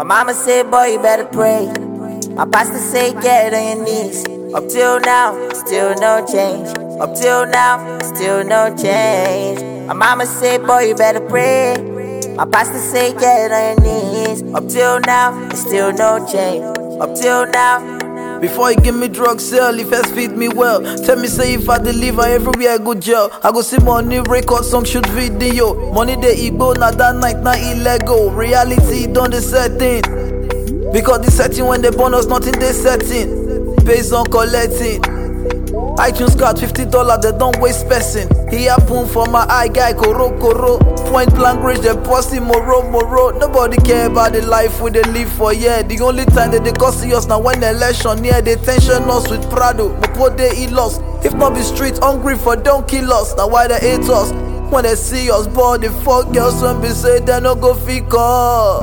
My mama said, boy, you better pray. My pastor said, get on your knees. Up till now, still no change. Up till now, still no change. My mama said, boy, you better pray. My pastor said, get on your knees. Up till now, still no change. Up till now. Before you give me drugs, sell, if first feed me well. Tell me say if I deliver everywhere I go jail. I go see money, record song, shoot video. Money they Igbo, not that night, not illegal. Reality done the setting. Because the setting when they born us, nothing they setting. Based on collecting. iTunes card $50, they don't waste person. He happen for my eye guy, koro. Point blank range, they pussy moro. Nobody care about the life we they live for, yeah. The only time that they cost us now when the election near, they tension us with Prado. But what they eat lost. If not be street hungry for don't kill us. Now why they hate us? When they see us bored, they fuck girls when they say they no go fika.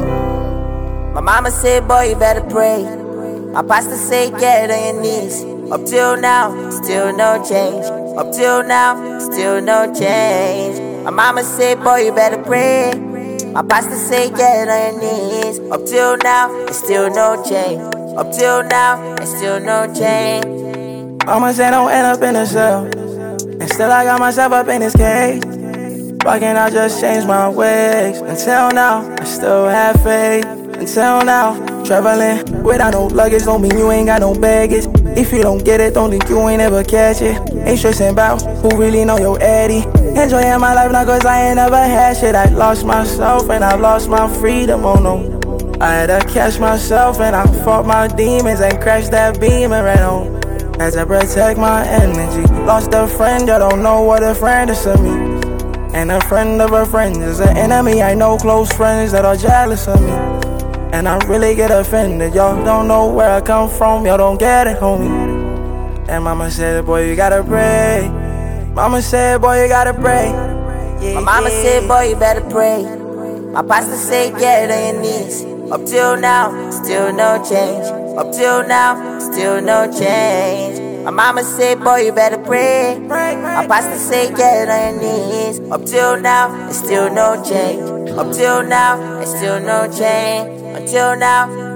My mama said, boy, you better pray. My pastor said, get on your knees. Up till now, still no change. Up till now, still no change. My mama said, boy, you better pray. My pastor said, get on your knees. Up till now, still no change. Up till now, still no change. Mama said, don't end up in a cell. And still I got myself up in this cage. Why can't I just change my ways? Until now, I still have faith. Until now, traveling without no luggage don't mean you ain't got no baggage. If you don't get it, don't think you ain't ever catch it. Ain't stressing about who really know your Eddie. Enjoying my life now cause I ain't never had shit. I lost myself and I lost my freedom, oh no. I had to catch myself and I fought my demons and crashed that beam and ran home. Had to protect my energy. Lost a friend, you don't know what a friend is to me. And a friend of a friend is an enemy. I know close friends that are jealous of me. And I really get offended, y'all don't know where I come from, y'all don't get it, homie. And mama said, boy, you gotta pray. Mama said, boy, you gotta pray. Yeah, my mama said, boy, you better pray. My pastor said, get on your knees. Up till now, still no change. Up till now, still no change. My mama said, boy, you better pray. My pastor said, get on your knees. Up till now, still no change. Up till now, still no change. Until now.